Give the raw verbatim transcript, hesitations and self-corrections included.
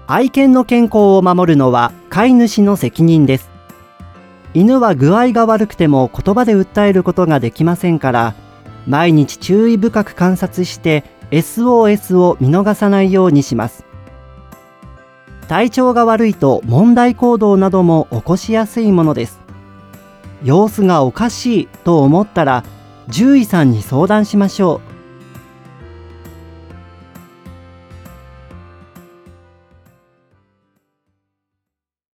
愛犬の健康を守るのは飼い主の責任です。犬は具合が悪くても言葉で訴えることができませんから、毎日注意深く観察して エスオーエス を見逃さないようにします。体調が悪いと問題行動なども起こしやすいものです。様子がおかしいと思ったら獣医さんに相談しましょう。